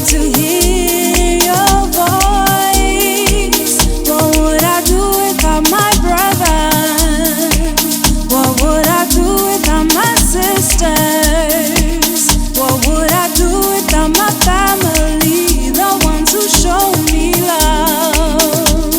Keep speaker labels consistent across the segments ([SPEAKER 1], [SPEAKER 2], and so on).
[SPEAKER 1] to hear your voice. What would I do without my brother? What would I do without my sisters? What would I do without my family? The ones who show me love.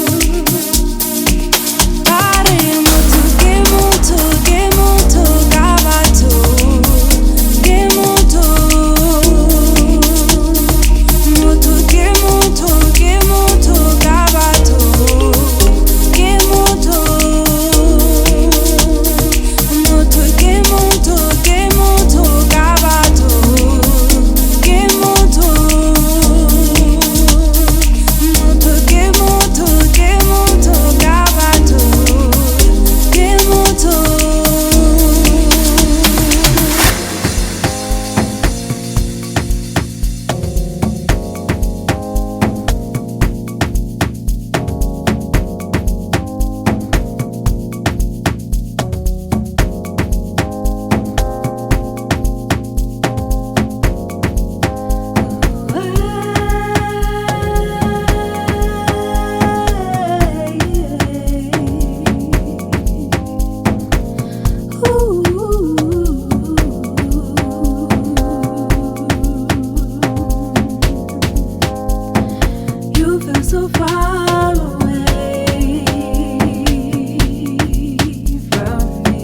[SPEAKER 1] So far away from me,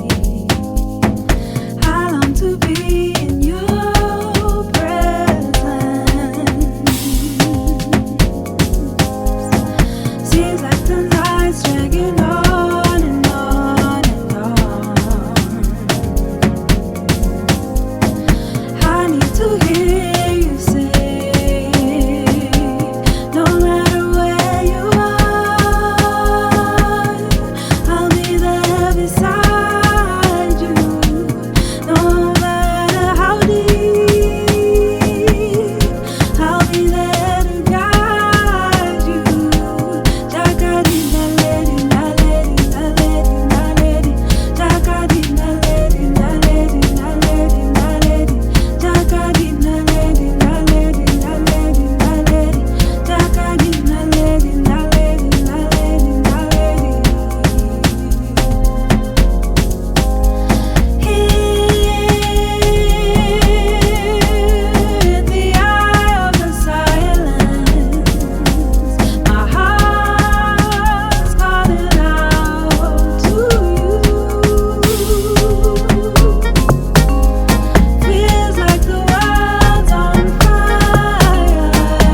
[SPEAKER 1] I long to be in your presence. Seems like the night's dragging on and on and on. I need to hear you say, no matter where you are, I'll be there beside you. No matter how deep, I'll be there to guide you. Jakadi na lady, na lady, na lady, na lady. Jakadi na lady, na lady, na lady, na lady. Jakadi na lady, na lady, na lady, na lady. Jakadi na lady, na lady, na lady, na lady. Hear the eye of the silence. My heart's calling out to you. Feels like the world's on fire.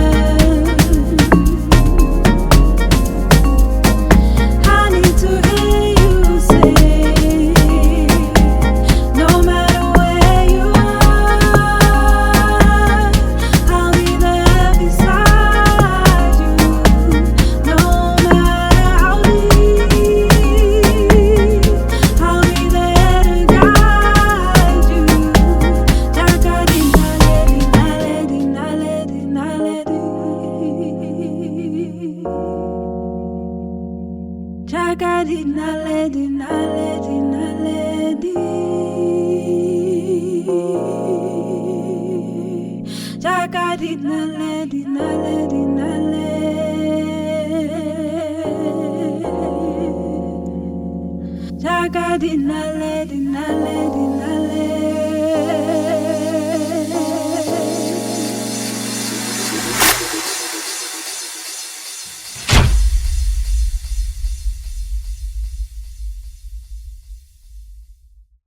[SPEAKER 1] I need to hear you say, no matter where you are, I'll be there beside you. No matter how deep, I'll be there to guide you. Jakadi na lady, na lady, na lady, na lady. Jakadi na lady, na lady, na lady. Jakadi na lady, na lady, na lady. Jakadi na lady, na lady.